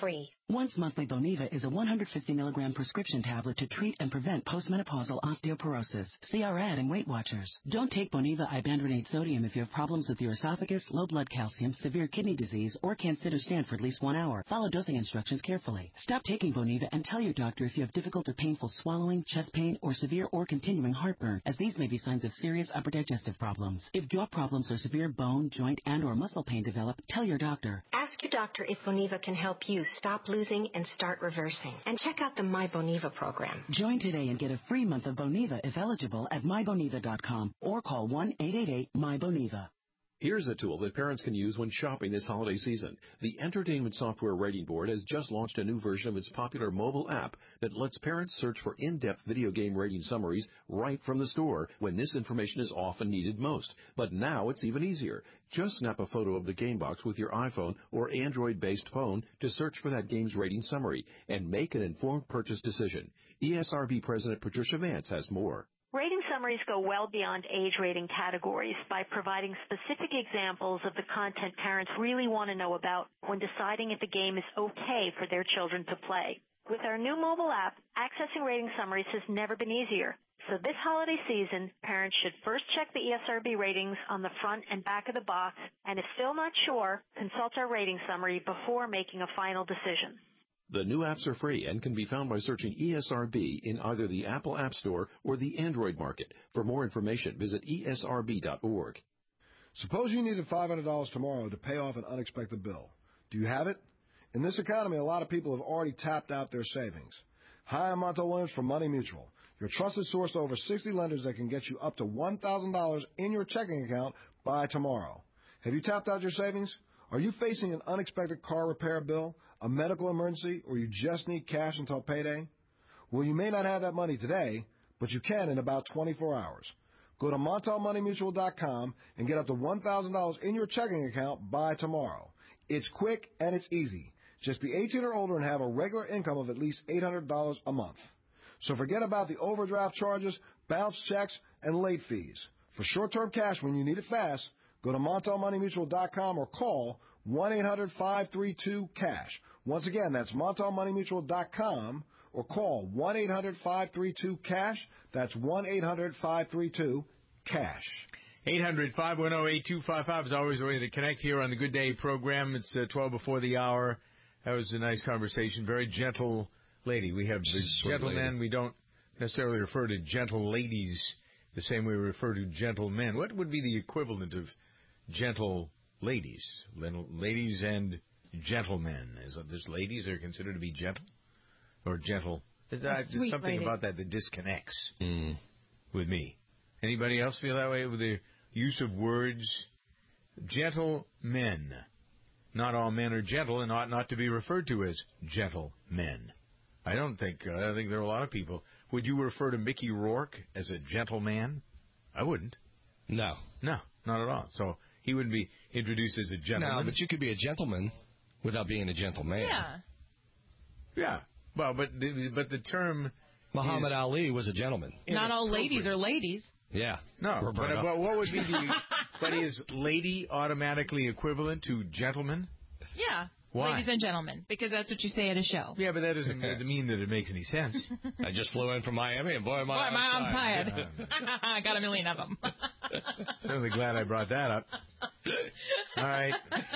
Once monthly Boniva is a one hundred fifty milligram prescription tablet to treat and prevent postmenopausal osteoporosis. See our ad in Weight Watchers. Don't take Boniva ibandronate sodium if you have problems with your esophagus, low blood calcium, severe kidney disease, or can't sit or stand for at least one hour. Follow dosing instructions carefully. Stop taking Boniva and tell your doctor if you have difficult or painful swallowing, chest pain, or severe or continuing heartburn, as these may be signs of serious upper digestive problems. If jaw problems or severe bone, joint, and or muscle pain develop, tell your doctor. Ask your doctor if Boniva can help you stop losing and start reversing. And check out the My Boniva program. Join today and get a free month of Boniva if eligible at my boniva dot com or call one eight eight eight my boniva. Here's a tool that parents can use when shopping this holiday season. The Entertainment Software Rating Board has just launched a new version of its popular mobile app that lets parents search for in-depth video game rating summaries right from the store when this information is often needed most. But now it's even easier. Just snap a photo of the game box with your iPhone or Android-based phone to search for that game's rating summary and make an informed purchase decision. E S R B President Patricia Vance has more. Rating summaries go well beyond age rating categories by providing specific examples of the content parents really want to know about when deciding if a game is okay for their children to play. With our new mobile app, accessing rating summaries has never been easier. So this holiday season, parents should first check the E S R B ratings on the front and back of the box, and if still not sure, consult our rating summary before making a final decision. The new apps are free and can be found by searching E S R B in either the Apple App Store or the Android market. For more information, visit E S R B dot org. Suppose you needed five hundred dollars tomorrow to pay off an unexpected bill. Do you have it? In this economy, a lot of people have already tapped out their savings. Hi, I'm Monto Williams from Money Mutual, your trusted source to over sixty lenders that can get you up to one thousand dollars in your checking account by tomorrow. Have you tapped out your savings? Are you facing an unexpected car repair bill, a medical emergency, or you just need cash until payday? Well, you may not have that money today, but you can in about twenty-four hours. Go to Montel Money Mutual dot com and get up to one thousand dollars in your checking account by tomorrow. It's quick and it's easy. Just be eighteen or older and have a regular income of at least eight hundred dollars a month. So forget about the overdraft charges, bounce checks, and late fees. For short-term cash when you need it fast, go to Montel Money Mutual dot com or call one eight hundred five three two cash. Once again, that's Montel Money Mutual dot com or call one eight hundred five three two cash. That's one eight hundred five three two cash. eight hundred five one zero eight two five five is always a way to connect here on the Good Day program. It's uh, twelve before the hour. That was a nice conversation. Very gentle lady. We have the gentlemen. We don't necessarily refer to gentle ladies the same way we refer to gentlemen. What would be the equivalent of gentle ladies? Ladies and gentlemen. Is there's ladies that are considered to be gentle or gentle? There's, uh, there's something lady. about that that disconnects mm. with me. Anybody else feel that way with the use of words? Gentle men. Not all men are gentle and ought not to be referred to as gentle men. I don't think. Uh, I think there are a lot of people. Would you refer to Mickey Rourke as a gentleman? I wouldn't. No. No, not at all. So he wouldn't be introduced as a gentleman. No, but you could be a gentleman without being a gentleman. Yeah. Yeah. Well, but the, but the term Muhammad is Ali was a gentleman. Not all ladies are ladies. Yeah. No, but, but what would be the... But is lady automatically equivalent to gentleman? Yeah. Why? Ladies and gentlemen, because that's what you say at a show. Yeah, but that doesn't mean that it makes any sense. I just flew in from Miami, and boy, am I, boy, am I I'm tired. tired. I got a million of them. Certainly glad I brought that up. All right.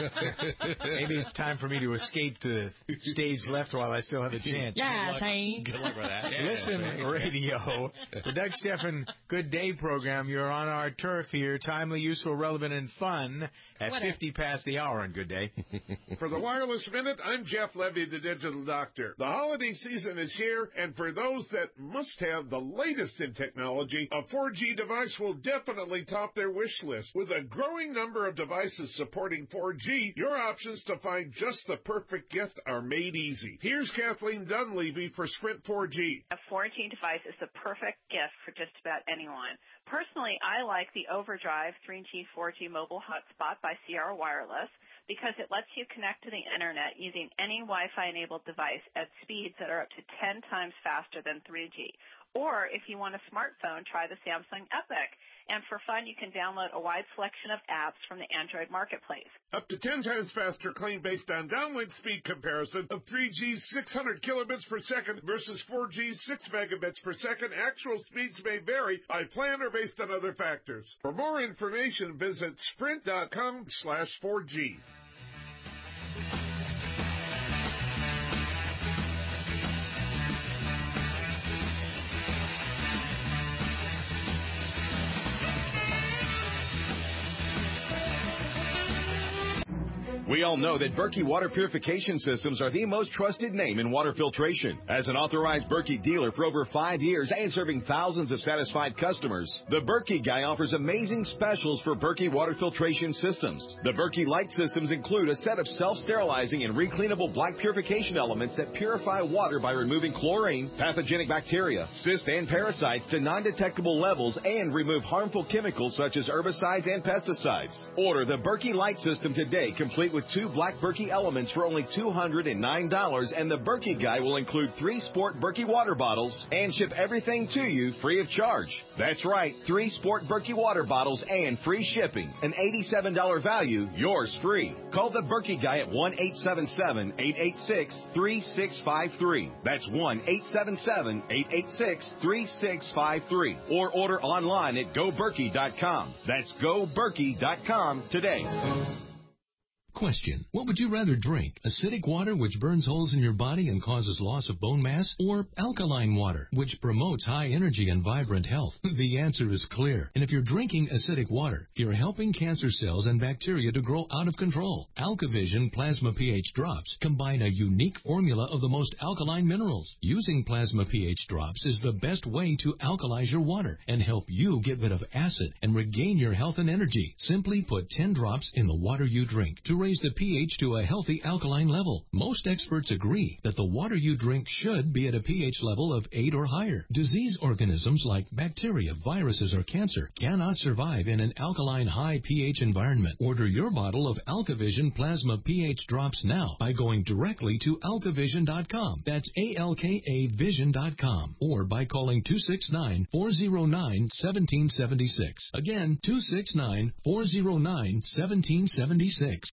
Maybe it's time for me to escape to stage left while I still have a chance. Yeah, Shane. Good luck with that. Listen, yeah, radio. The Doug Stephan Good Day program. You're on our turf here. Timely, useful, relevant, and fun at what fifty a- past the hour on Good Day. For the Wireless Minute, I'm Jeff Levy, the Digital Doctor. The holiday season is here, and for those that must have the latest in technology, a four G device will definitely top their wish list. With a growing number of devices supporting four G, your options to find just the perfect gift are made easy. Here's Kathleen Dunleavy for Sprint four G. A four G device is the perfect gift for just about anyone. Personally, I like the Overdrive three G four G mobile hotspot by Sierra Wireless because it lets you connect to the internet using any Wi-Fi enabled device at speeds that are up to ten times faster than three G. Or if you want a smartphone, try the Samsung Epic. And for fun, you can download a wide selection of apps from the Android marketplace. Up to ten times faster claim based on downlink speed comparison of three G six hundred kilobits per second versus four G six megabits per second. Actual speeds may vary by plan or based on other factors. For more information, visit sprint.com slash 4G. We all know that Berkey Water Purification Systems are the most trusted name in water filtration. As an authorized Berkey dealer for over five years and serving thousands of satisfied customers, the Berkey Guy offers amazing specials for Berkey Water Filtration Systems. The Berkey Light Systems include a set of self-sterilizing and recleanable black purification elements that purify water by removing chlorine, pathogenic bacteria, cysts, and parasites to non-detectable levels and remove harmful chemicals such as herbicides and pesticides. Order the Berkey Light System today, complete with two black Berkey elements for only two hundred nine dollars, and the Berkey Guy will include three Sport Berkey water bottles and ship everything to you free of charge. That's right, three Sport Berkey water bottles and free shipping. An eighty-seven dollars value, yours free. Call the Berkey Guy at one eight seven seven, eight eight six, three six five three. That's one eight seven seven, eight eight six, three six five three. Or order online at go berkey dot com. That's go berkey dot com today. Question. What would you rather drink? Acidic water, which burns holes in your body and causes loss of bone mass? Or alkaline water, which promotes high energy and vibrant health? The answer is clear. And if you're drinking acidic water, you're helping cancer cells and bacteria to grow out of control. AlkaVision Plasma pH Drops combine a unique formula of the most alkaline minerals. Using Plasma pH Drops is the best way to alkalize your water and help you get rid of acid and regain your health and energy. Simply put ten drops in the water you drink to raise the pH to a healthy alkaline level. Most experts agree that the water you drink should be at a pH level of eight or higher. Disease organisms like bacteria, viruses, or cancer cannot survive in an alkaline high pH environment. Order your bottle of AlkaVision Plasma pH Drops now by going directly to alka vision dot com. That's A L K A vision dot com. Or by calling two six nine, four zero nine, one seven seven six. Again, two six nine, four zero nine, one seven seven six.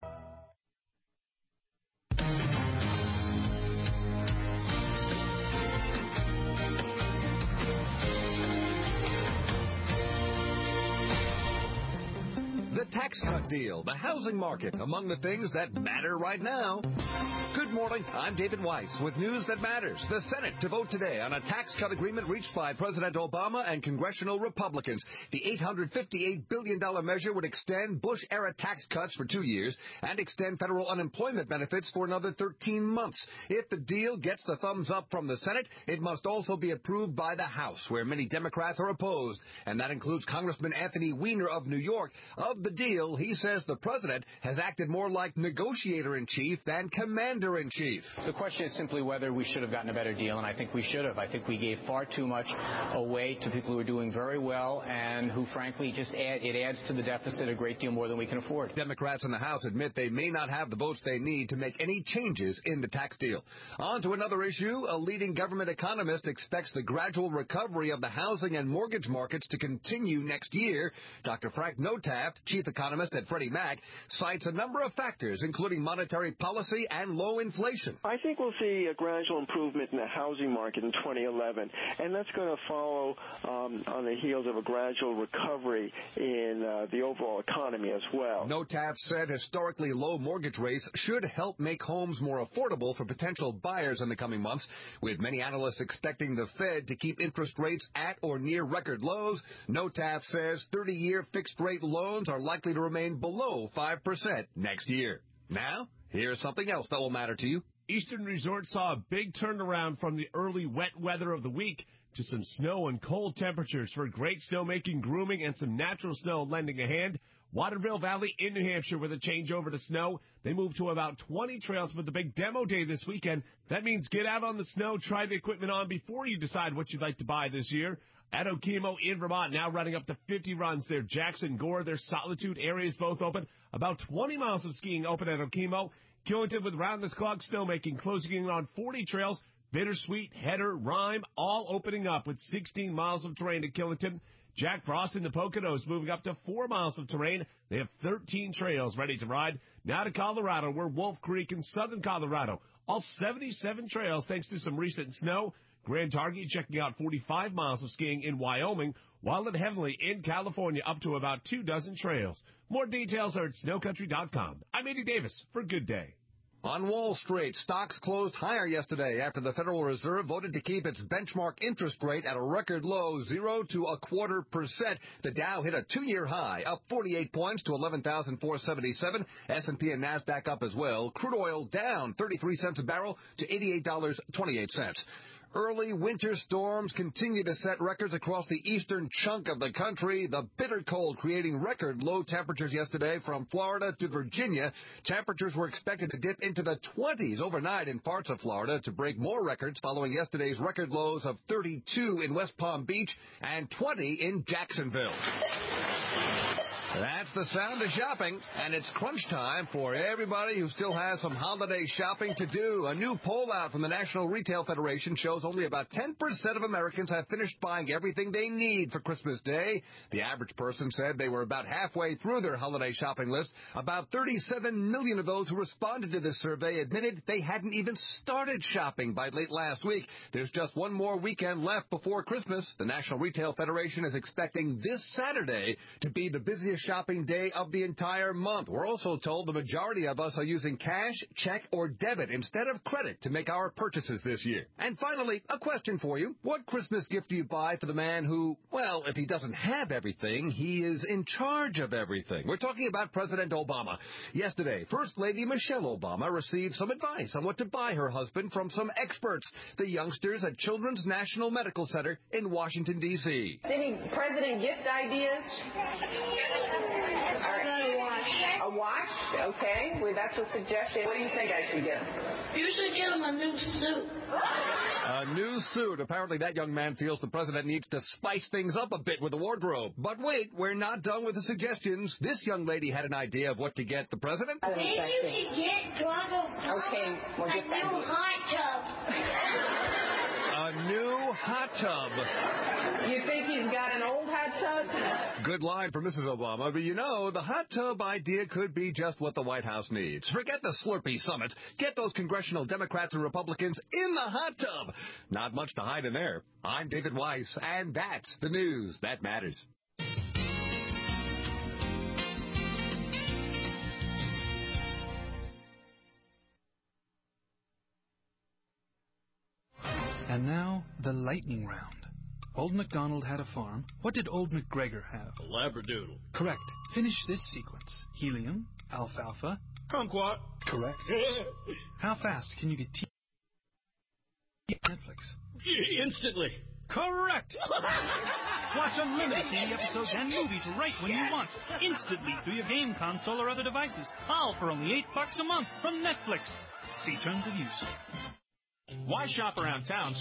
The tax cut deal, the housing market, among the things that matter right now. Good morning, I'm David Weiss with news that matters. The Senate to vote today on a tax cut agreement reached by President Obama and congressional Republicans. The eight hundred fifty-eight billion dollars measure would extend Bush-era tax cuts for two years and extend federal unemployment benefits for another thirteen months. If the deal gets the thumbs up from the Senate, it must also be approved by the House, where many Democrats are opposed, and that includes Congressman Anthony Weiner of New York. Of the deal, he says the president has acted more like negotiator-in-chief than commander-in-chief. The question is simply whether we should have gotten a better deal, and I think we should have. I think we gave far too much away to people who are doing very well and who, frankly, just add, it adds to the deficit a great deal more than we can afford. Democrats in the House admit they may not have the votes they need to make any changes in the tax deal. On to another issue. A leading government economist expects the gradual recovery of the housing and mortgage markets to continue next year. Doctor Frank Notaft, chief economist at Freddie Mac, cites a number of factors, including monetary policy and low inflation. I think we'll see a gradual improvement in the housing market in twenty eleven, and that's going to follow um, on the heels of a gradual recovery in uh, the overall economy as well. Notaft said historically low mortgage rates should help make homes more affordable for potential buyers in the coming months, with many analysts expecting the Fed to keep interest rates at or near record lows. Notaft says thirty-year fixed-rate loans are likely to remain below five percent next year. Now, here's something else that will matter to you. Eastern Resort saw a big turnaround from the early wet weather of the week to some snow and cold temperatures for great snowmaking, grooming, and some natural snow lending a hand. Waterville Valley in New Hampshire with a changeover to snow. They moved to about twenty trails for the big demo day this weekend. That means get out on the snow, try the equipment on before you decide what you'd like to buy this year. At Okemo in Vermont, now running up to fifty runs there. Jackson, Gore, their Solitude areas both open. About twenty miles of skiing open at Okemo. Killington with round-the-clock snowmaking, closing in on forty trails. Bittersweet, Header, Rhyme, all opening up with sixteen miles of terrain at Killington. Jack Frost in the Poconos moving up to four miles of terrain. They have thirteen trails ready to ride. Now to Colorado, where Wolf Creek in southern Colorado. All seventy-seven trails thanks to some recent snow. Grand Targhee checking out forty-five miles of skiing in Wyoming, while at Heavenly in California up to about two dozen trails. More details are at snow country dot com. I'm Andy Davis for Good Day. On Wall Street, stocks closed higher yesterday after the Federal Reserve voted to keep its benchmark interest rate at a record low zero to a quarter percent. The Dow hit a two-year high, up forty-eight points to eleven thousand four hundred seventy-seven. S and P and NASDAQ up as well. Crude oil down thirty-three cents a barrel to eighty-eight dollars and twenty-eight cents. Early winter storms continue to set records across the eastern chunk of the country. The bitter cold creating record low temperatures yesterday from Florida to Virginia. Temperatures were expected to dip into the twenties overnight in parts of Florida to break more records following yesterday's record lows of thirty-two in West Palm Beach and twenty in Jacksonville. That's the sound of shopping, and it's crunch time for everybody who still has some holiday shopping to do. A new poll out from the National Retail Federation shows only about ten percent of Americans have finished buying everything they need for Christmas Day. The average person said they were about halfway through their holiday shopping list. About thirty-seven million of those who responded to this survey admitted they hadn't even started shopping by late last week. There's just one more weekend left before Christmas. The National Retail Federation is expecting this Saturday to be the busiest shopping day of the entire month. We're also told the majority of us are using cash, check, or debit instead of credit to make our purchases this year. And finally, a question for you. What Christmas gift do you buy for the man who, well, if he doesn't have everything, he is in charge of everything? We're talking about President Obama. Yesterday, First Lady Michelle Obama received some advice on what to buy her husband from some experts, the youngsters at Children's National Medical Center in Washington, D C Any president gift ideas? All right. A watch. A watch? Okay. Well, that's a suggestion. What do you think I should get him? You should get him a new suit. A new suit. Apparently that young man feels the president needs to spice things up a bit with the wardrobe. But wait, we're not done with the suggestions. This young lady had an idea of what to get the president. Maybe you should get Drago Okay, we'll a get that. new hot tub. A new hot tub. You think he's got an old hot tub? Good line for Missus Obama, but you know, the hot tub idea could be just what the White House needs. Forget the Slurpee Summit. Get those congressional Democrats and Republicans in the hot tub. Not much to hide in there. I'm David Weiss, and that's the news that matters. And now, the lightning round. Old MacDonald had a farm. What did Old MacGregor have? A Labradoodle. Correct. Finish this sequence. Helium, alfalfa. Kumquat. Correct. How fast can you get T V Netflix? Instantly. Correct! Watch unlimited T V episodes and movies right when you want, instantly through your game console or other devices, all for only eight bucks a month from Netflix. See terms of use. Why shop around town